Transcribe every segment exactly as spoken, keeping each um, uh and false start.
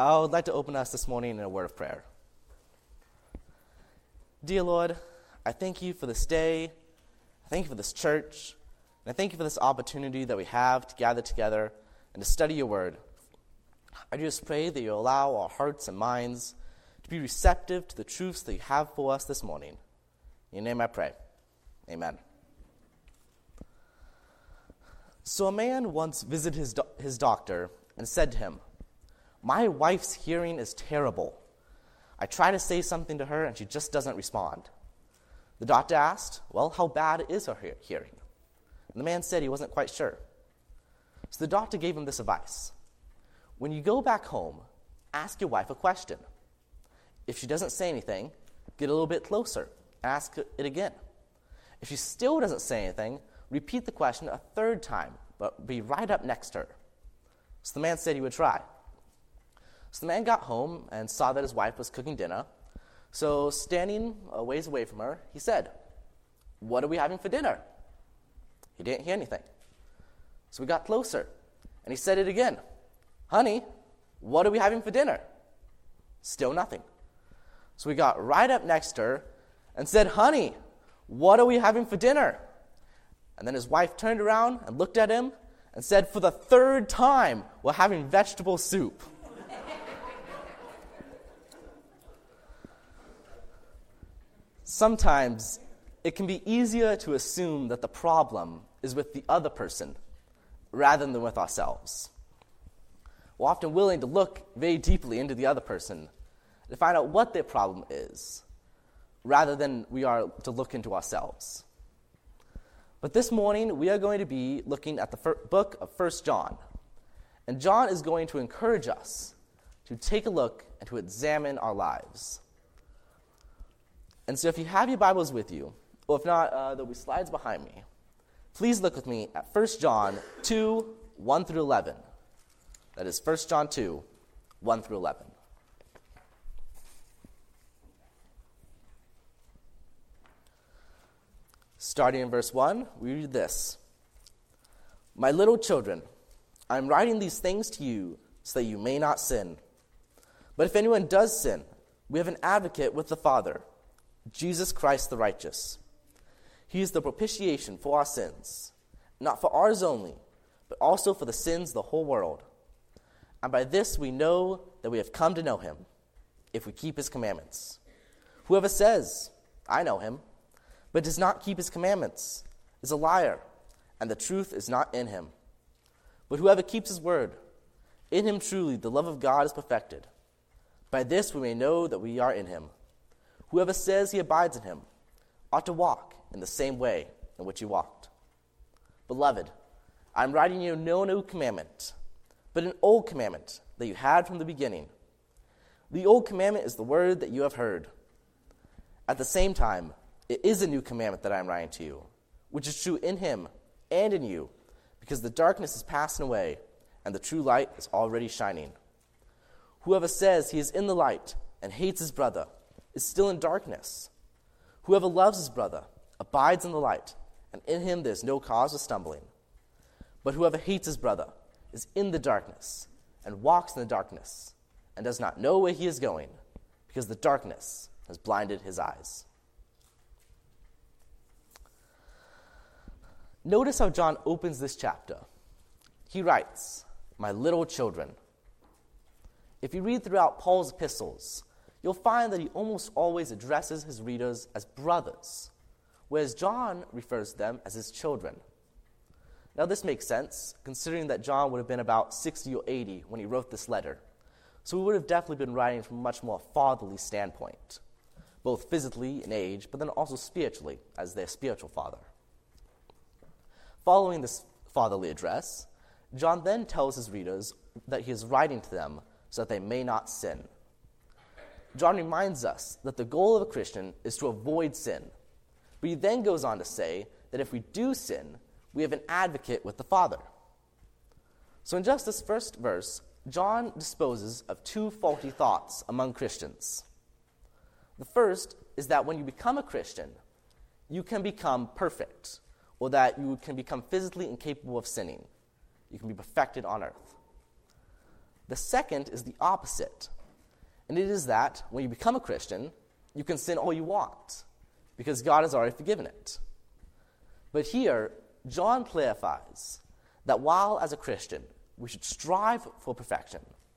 I would like to open us this morning in a word of prayer. Dear Lord, I thank you for this day. I thank you for this church. And I thank you for this opportunity that we have to gather together and to study your word. I just pray that you allow our hearts and minds to be receptive to the truths that you have for us this morning. In your name I pray. Amen. So a man once visited his, do- his doctor and said to him, "My wife's hearing is terrible. I try to say something to her and she just doesn't respond." The doctor asked, "Well, how bad is her he- hearing?" And the man said he wasn't quite sure. So the doctor gave him this advice. When you go back home, ask your wife a question. If she doesn't say anything, get a little bit closer and ask it again. If she still doesn't say anything, repeat the question a third time, but be right up next to her. So the man said he would try. So the man got home and saw that his wife was cooking dinner. So standing a ways away from her, he said, "What are we having for dinner?" He didn't hear anything. So we got closer, and he said it again. "Honey, what are we having for dinner?" Still nothing. So we got right up next to her and said, "Honey, what are we having for dinner?" And then his wife turned around and looked at him and said, "For the third time, we're having vegetable soup." Sometimes it can be easier to assume that the problem is with the other person rather than with ourselves. We're often willing to look very deeply into the other person to find out what their problem is, rather than we are to look into ourselves. But this morning, we are going to be looking at the fir- book of First John. And John is going to encourage us to take a look and to examine our lives. And so if you have your Bibles with you, or if not, uh, there'll be slides behind me. Please look with me at First John two, one through eleven. That is First John two, one through eleven. Starting in verse one, we read this. "My little children, I am writing these things to you so that you may not sin. But if anyone does sin, we have an advocate with the Father, Jesus Christ the righteous. He is the propitiation for our sins, not for ours only, but also for the sins of the whole world. And by this we know that we have come to know him, if we keep his commandments. Whoever says, 'I know him,' but does not keep his commandments, is a liar, and the truth is not in him. But whoever keeps his word, in him truly the love of God is perfected. By this we may know that we are in him. Whoever says he abides in him ought to walk in the same way in which he walked. Beloved, I am writing you no new commandment, but an old commandment that you had from the beginning. The old commandment is the word that you have heard. At the same time, it is a new commandment that I am writing to you, which is true in him and in you, because the darkness is passing away, and the true light is already shining. Whoever says he is in the light and hates his brother is still in darkness. Whoever loves his brother abides in the light, and in him there is no cause of stumbling. But whoever hates his brother is in the darkness and walks in the darkness and does not know where he is going, because the darkness has blinded his eyes." Notice how John opens this chapter. He writes, "My little children." If you read throughout Paul's epistles, you'll find that he almost always addresses his readers as brothers, whereas John refers to them as his children. Now this makes sense, considering that John would have been about sixty or eighty when he wrote this letter, so he would have definitely been writing from a much more fatherly standpoint, both physically in age, but then also spiritually, as their spiritual father. Following this fatherly address, John then tells his readers that he is writing to them so that they may not sin. John reminds us that the goal of a Christian is to avoid sin, but he then goes on to say that if we do sin, we have an advocate with the Father. So in just this first verse, John disposes of two faulty thoughts among Christians. The first is that when you become a Christian, you can become perfect, or that you can become physically incapable of sinning. You can be perfected on earth. The second is the opposite, and it is that when you become a Christian, you can sin all you want, because God has already forgiven it. But here, John clarifies that while as a Christian we should strive for perfection,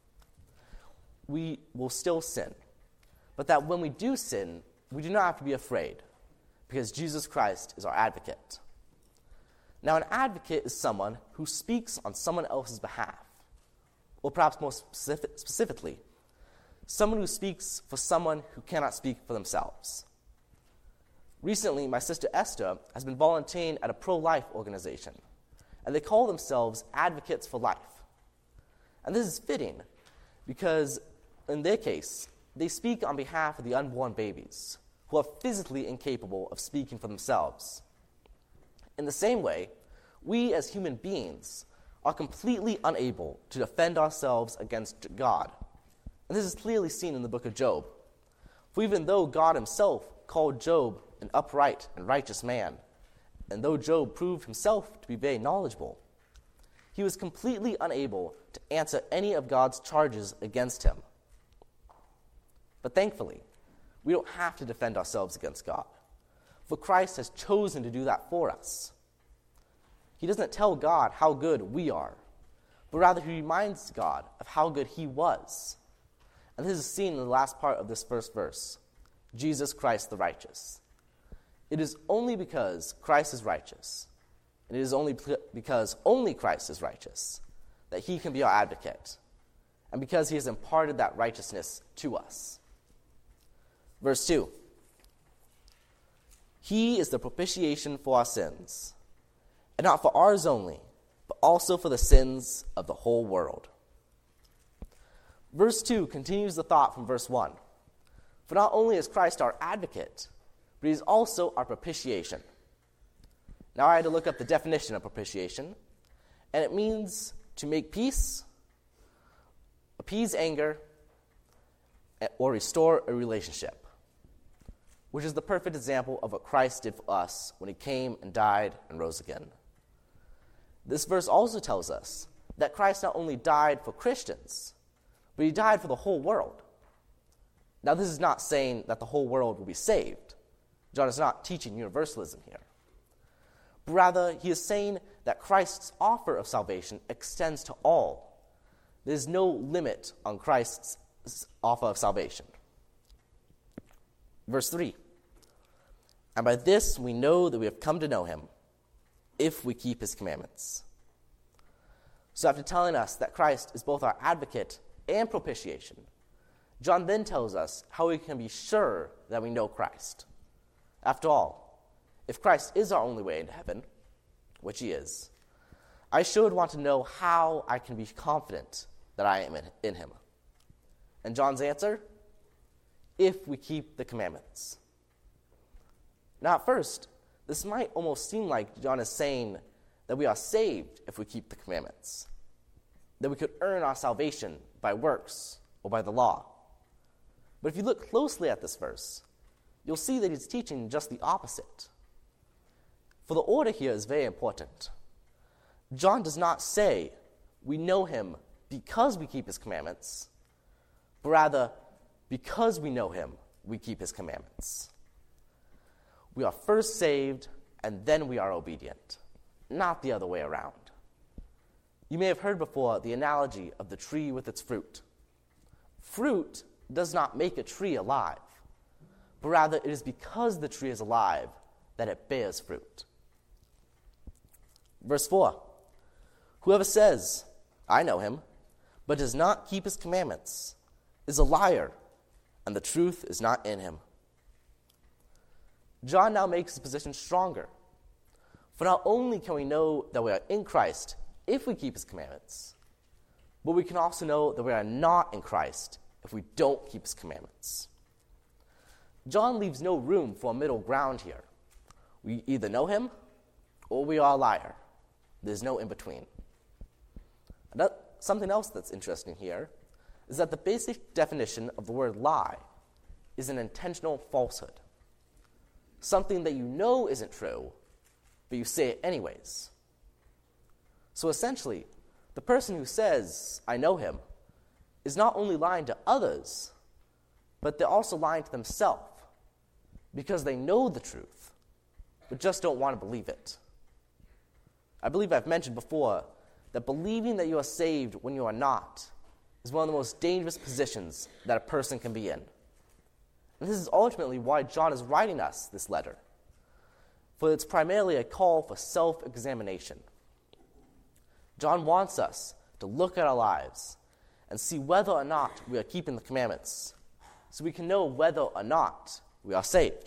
we will still sin, but that when we do sin, we do not have to be afraid, because Jesus Christ is our advocate. Now, an advocate is someone who speaks on someone else's behalf, or perhaps more specific, specifically, someone who speaks for someone who cannot speak for themselves. Recently, my sister Esther has been volunteering at a pro-life organization, and they call themselves Advocates for Life. And this is fitting, because in their case, they speak on behalf of the unborn babies, who are physically incapable of speaking for themselves. In the same way, we as human beings are completely unable to defend ourselves against God. And this is clearly seen in the book of Job. For even though God himself called Job an upright and righteous man, and though Job proved himself to be very knowledgeable, he was completely unable to answer any of God's charges against him. But thankfully, we don't have to defend ourselves against God, for Christ has chosen to do that for us. He doesn't tell God how good we are, but rather he reminds God of how good he was. And this is seen in the last part of this first verse, Jesus Christ the righteous. It is only because Christ is righteous, and it is only because only Christ is righteous, that he can be our advocate, and because he has imparted that righteousness to us. Verse two, he is the propitiation for our sins, and not for ours only, but also for the sins of the whole world. Verse two continues the thought from verse one. For not only is Christ our advocate, but he is also our propitiation. Now I had to look up the definition of propitiation, and it means to make peace, appease anger, or restore a relationship, which is the perfect example of what Christ did for us when he came and died and rose again. This verse also tells us that Christ not only died for Christians, but he died for the whole world. Now, this is not saying that the whole world will be saved. John is not teaching universalism here. But rather, he is saying that Christ's offer of salvation extends to all. There is no limit on Christ's offer of salvation. Verse three, and by this we know that we have come to know him, if we keep his commandments. So after telling us that Christ is both our advocate and propitiation, John then tells us how we can be sure that we know Christ. After all, if Christ is our only way into heaven, which he is, I should want to know how I can be confident that I am in, in him. And John's answer? If we keep the commandments. Now at first, this might almost seem like John is saying that we are saved if we keep the commandments, that we could earn our salvation by works or by the law. But if you look closely at this verse, you'll see that he's teaching just the opposite. For the order here is very important. John does not say we know him because we keep his commandments, but rather because we know him, we keep his commandments. We are first saved, and then we are obedient, not the other way around. You may have heard before the analogy of the tree with its fruit. Fruit does not make a tree alive, but rather it is because the tree is alive that it bears fruit. Verse four, whoever says, I know him, but does not keep his commandments, is a liar, and the truth is not in him. John now makes his position stronger. For not only can we know that we are in Christ if we keep his commandments, but we can also know that we are not in Christ if we don't keep his commandments. John leaves no room for a middle ground here. We either know him or we are a liar. There's no in-between. Something else that's interesting here is that the basic definition of the word lie is an intentional falsehood. Something that you know isn't true, but you say it anyways. So essentially, the person who says, I know him, is not only lying to others, but they're also lying to themselves because they know the truth, but just don't want to believe it. I believe I've mentioned before that believing that you are saved when you are not is one of the most dangerous positions that a person can be in. And this is ultimately why John is writing us this letter, for it's primarily a call for self-examination. John wants us to look at our lives and see whether or not we are keeping the commandments, so we can know whether or not we are saved.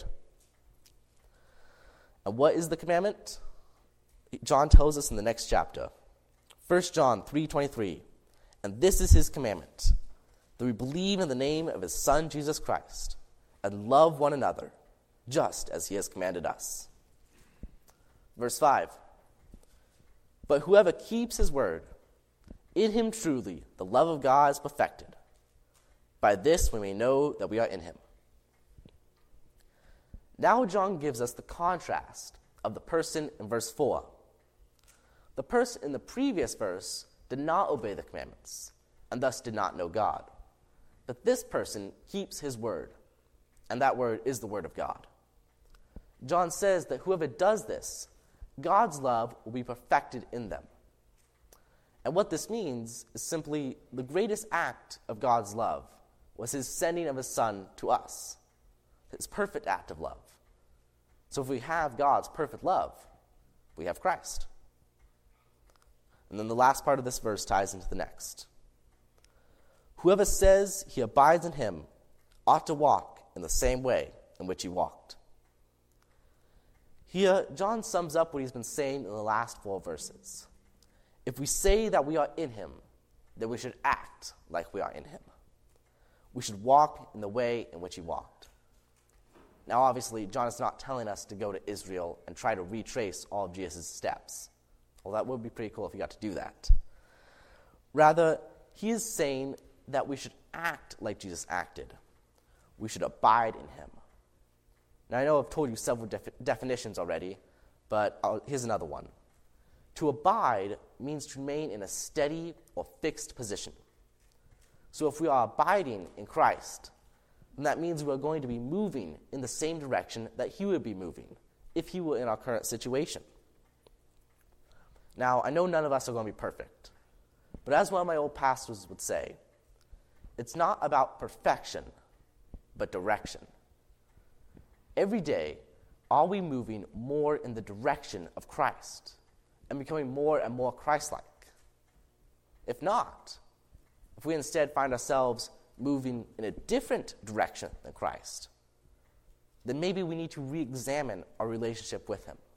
And what is the commandment? John tells us in the next chapter. First John three twenty-three, and this is his commandment, that we believe in the name of his Son, Jesus Christ, and love one another, just as he has commanded us. Verse five, but whoever keeps his word, in him truly the love of God is perfected. By this we may know that we are in him. Now John gives us the contrast of the person in verse four. The person in the previous verse did not obey the commandments, and thus did not know God. But this person keeps his word, and that word is the word of God. John says that whoever does this, God's love will be perfected in them. And what this means is simply the greatest act of God's love was his sending of his Son to us, his perfect act of love. So if we have God's perfect love, we have Christ. And then the last part of this verse ties into the next. Whoever says he abides in him ought to walk in the same way in which he walked. Here, John sums up what he's been saying in the last four verses. If we say that we are in him, then we should act like we are in him. We should walk in the way in which he walked. Now, obviously, John is not telling us to go to Israel and try to retrace all of Jesus' steps. Well, that would be pretty cool if he got to do that. Rather, he is saying that we should act like Jesus acted. We should abide in him. Now, I know I've told you several defi- definitions already, but I'll, here's another one. To abide means to remain in a steady or fixed position. So if we are abiding in Christ, then that means we are going to be moving in the same direction that he would be moving if he were in our current situation. Now, I know none of us are going to be perfect, but as one of my old pastors would say, it's not about perfection, but direction. Every day, are we moving more in the direction of Christ and becoming more and more Christ-like? If not, if we instead find ourselves moving in a different direction than Christ, then maybe we need to re-examine our relationship with him.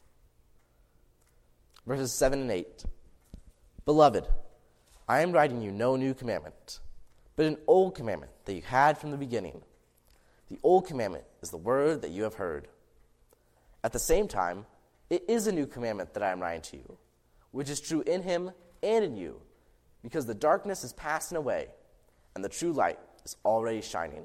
Verses seven and eight. Beloved, I am writing you no new commandment, but an old commandment that you had from the beginning. The old commandment is the word that you have heard. At the same time, it is a new commandment that I am writing to you, which is true in him and in you, because the darkness is passing away, and the true light is already shining.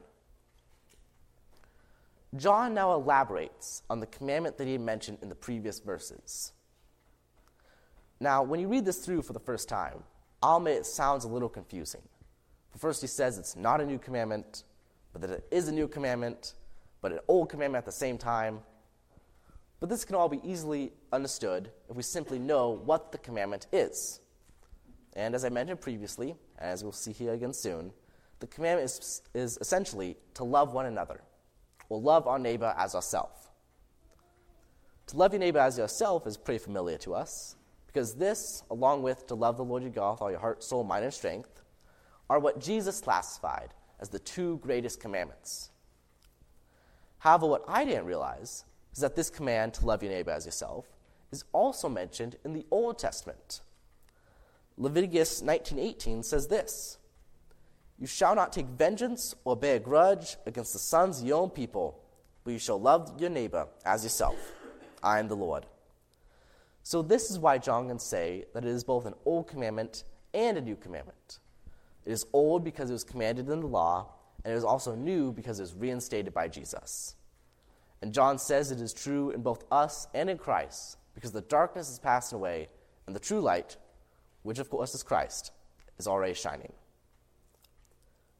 John now elaborates on the commandment that he mentioned in the previous verses. Now, when you read this through for the first time, I'll admit it sounds a little confusing. But first he says it's not a new commandment, but that it is a new commandment, but an old commandment at the same time. But this can all be easily understood if we simply know what the commandment is. And as I mentioned previously, and as we'll see here again soon, the commandment is, is essentially to love one another, or love our neighbor as ourselves. To love your neighbor as yourself is pretty familiar to us, because this, along with to love the Lord your God with all your heart, soul, mind, and strength, are what Jesus classified as the two greatest commandments. However, what I didn't realize is that this command to love your neighbor as yourself is also mentioned in the Old Testament. Leviticus nineteen eighteen says this, "You shall not take vengeance or bear grudge against the sons of your own people, but you shall love your neighbor as yourself. I am the Lord." So this is why John can say that it is both an old commandment and a new commandment. It is old because it was commanded in the law, and it is also new because it was reinstated by Jesus. And John says it is true in both us and in Christ, because the darkness is passing away, and the true light, which of course is Christ, is already shining.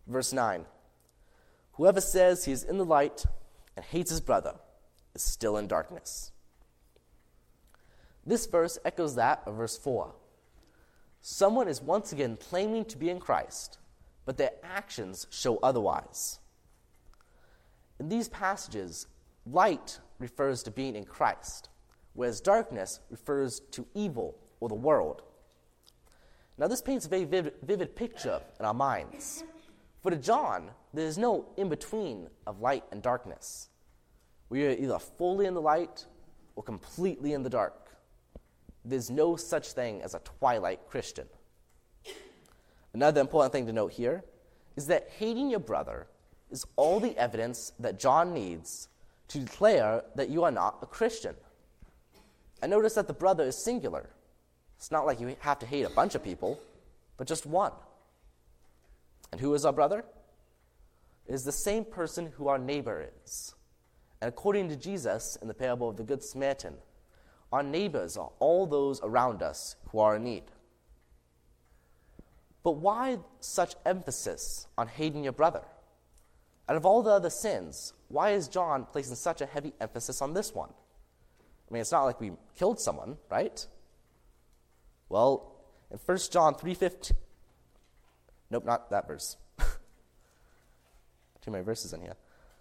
Verse nine, whoever says he is in the light and hates his brother is still in darkness. This verse echoes that of verse four. Someone is once again claiming to be in Christ, but their actions show otherwise. In these passages, light refers to being in Christ, whereas darkness refers to evil or the world. Now, this paints a very vivid, vivid picture in our minds. For to John, there is no in-between of light and darkness. We are either fully in the light or completely in the dark. There's no such thing as a twilight Christian. Another important thing to note here is that hating your brother is all the evidence that John needs to declare that you are not a Christian. And notice that the brother is singular. It's not like you have to hate a bunch of people, but just one. And who is our brother? It is the same person who our neighbor is. And according to Jesus in the parable of the Good Samaritan, our neighbors are all those around us who are in need. But why such emphasis on hating your brother? Out of all the other sins, why is John placing such a heavy emphasis on this one? I mean, it's not like we killed someone, right? Well, in First John three fifteen, nope, not that verse. Too many verses in here.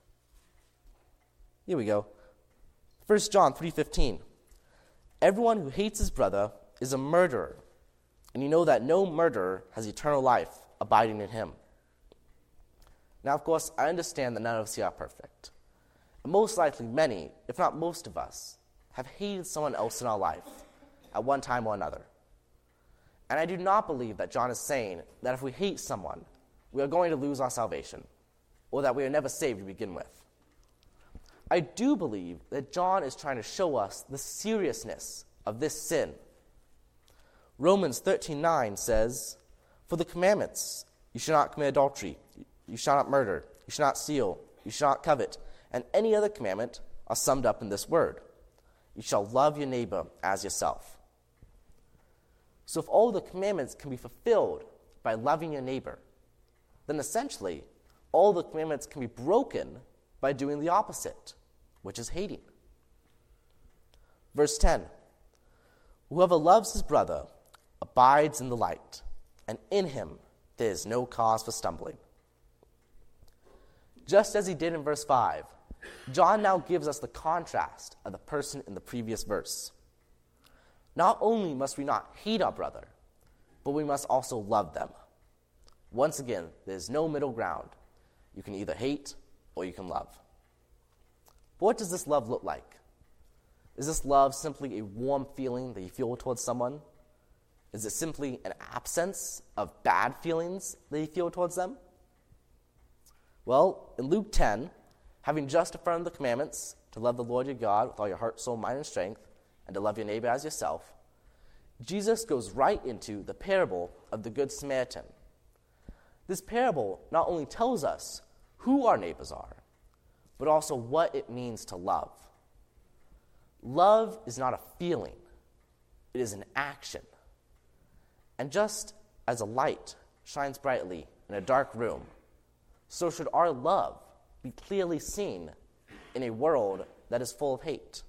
Here we go. First John three fifteen. Everyone who hates his brother is a murderer, and you know that no murderer has eternal life abiding in him. Now, of course, I understand that none of us here are perfect. And most likely many, if not most of us, have hated someone else in our life at one time or another. And I do not believe that John is saying that if we hate someone, we are going to lose our salvation, or that we are never saved to begin with. I do believe that John is trying to show us the seriousness of this sin. Romans thirteen nine says, "For the commandments, you shall not commit adultery, you shall not murder, you shall not steal, you shall not covet, and any other commandment are summed up in this word. You shall love your neighbor as yourself." So if all the commandments can be fulfilled by loving your neighbor, then essentially all the commandments can be broken by doing the opposite, which is hating. Verse ten, whoever loves his brother abides in the light, and in him there is no cause for stumbling. Just as he did in verse five, John now gives us the contrast of the person in the previous verse. Not only must we not hate our brother, but we must also love them. Once again, there is no middle ground. You can either hate or you can love. But what does this love look like? Is this love simply a warm feeling that you feel towards someone? Is it simply an absence of bad feelings that you feel towards them? Well, in Luke ten, having just affirmed the commandments to love the Lord your God with all your heart, soul, mind, and strength, and to love your neighbor as yourself, Jesus goes right into the parable of the Good Samaritan. This parable not only tells us who our neighbors are, but also what it means to love. Love is not a feeling, it is an action. And just as a light shines brightly in a dark room, so should our love be clearly seen in a world that is full of hate.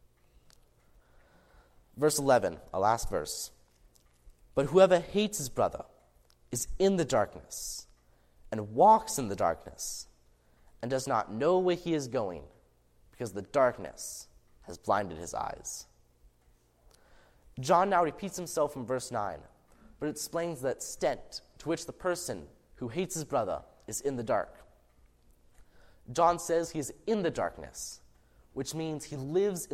Verse eleven, our last verse. But whoever hates his brother is in the darkness and walks in the darkness and does not know where he is going because the darkness has blinded his eyes. John now repeats himself from verse nine, but explains the extent to which the person who hates his brother is in the dark. John says he is in the darkness, which means he lives